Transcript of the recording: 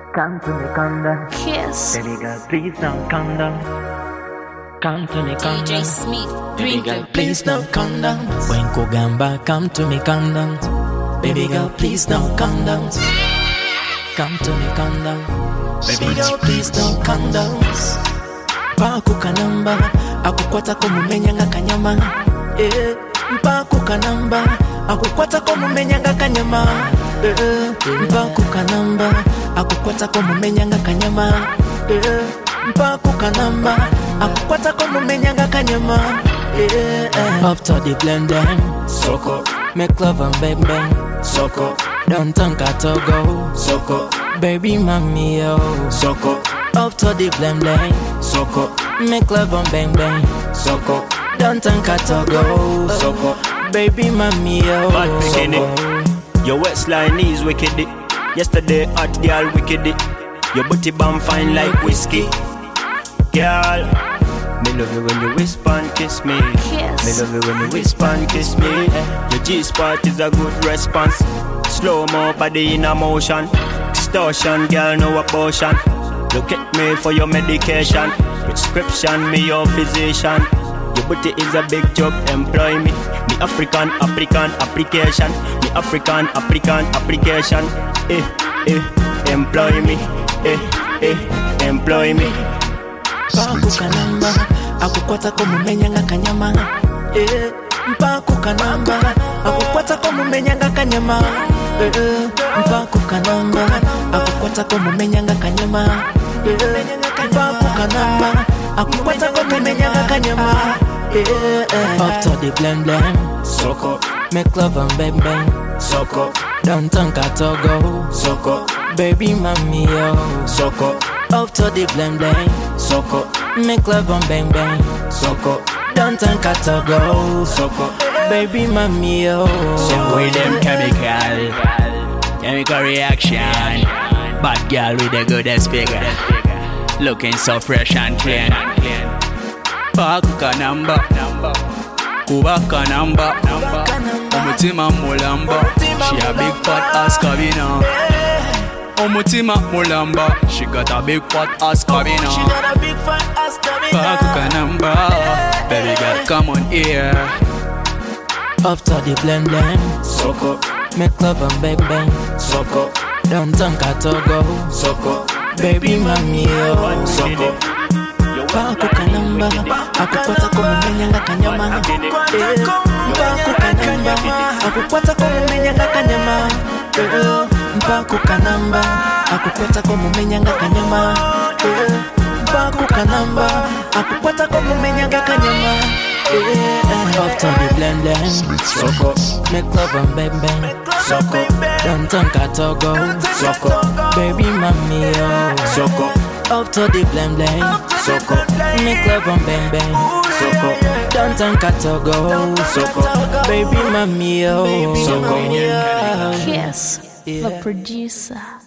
Come to me, come down. Kiss. Baby girl, please don't come down. Come to me, come DJ down. Smith. Baby girl, please don't come down. When Kugamba, come to me, come down. Baby girl, please don't come down. Come to me, come down. Baby girl, please don't come down. Mpaku kanamba, akukwata kumumenyanga kanyama. Mpaku kanamba, akukwata kumumenyanga kanyama. Mpaku kanamba, akukwata kumumenyanga kanyama. Mpaku kanamba, akukwata kumumenyanga kanyama. After the blending, Soko, make love and bang bang. Soko, Don't think I to go. Soko, Baby mommy yo. Soko, After the blending, Soko, make love and bang bang. Soko, Don't think I to go. Soko. Baby mommy yo. Bad beginning. Your waistline is wicked. Yesterday hot girl wicked. Your booty bomb fine like whiskey. Girl, me love you when you whisper and kiss me. Kiss. Me love you when you whisper and kiss me. Your G-spot is a good response. Slow-mo body in a motion. Extortion, girl, no abortion. Look at me for your medication. Prescription, me your physician. Your booty is a big job, employ me. Me African application. Me African application. Employ me. Employ me. Mpaku kanamba, akukwata kumumenyanga kanyama. Mpaku kanamba, akukwata kumumenyanga kanyama. Mpaku kanamba, akukwata kumumenyanga kanyama. Mpaku kanamba, akukwata kumumenyanga kanyama. After the blend blend, Soko, make love and bang bang. Soko, Don't think I to go. Soko, Baby mommy yo. Soko, After the blend blend, Soko, make love and bang bang. Soko, Don't think I to go. Soko. Baby mommy yo. With them chemical reaction. Bad girl with the goodest figure. Looking so fresh and clean. Pakuka number, Kubaka number. Omutima mulamba. She a big fat ass cabina. Omutima mulamba. She got a big fat ass cabina. She got a big fat ass Pakuka number. Baby girl, come on here. After the blend blend, Soko, make love and bang bang. Soko, Don't think I to go. Soko, Baby mommy yo. Soko. Paku kanamba, akukwata kumumenyanga kanyama. Paku kanamba, akukwata kumumenyanga kanyama. Paku kanamba, akukwata kumumenyanga kanyama. Paku kanamba, akukwata kumumenyanga kanyama. After the blend blend, Soko, make love and bang bang. Soko, Don't think I to go. Soko, Baby mommy yo. Soko, After the blend blend, Soko, make love and bang bang. Soko, Don't think I to go. Soko. Baby mommy yo. Soko. Kiss. Yeah. The producer.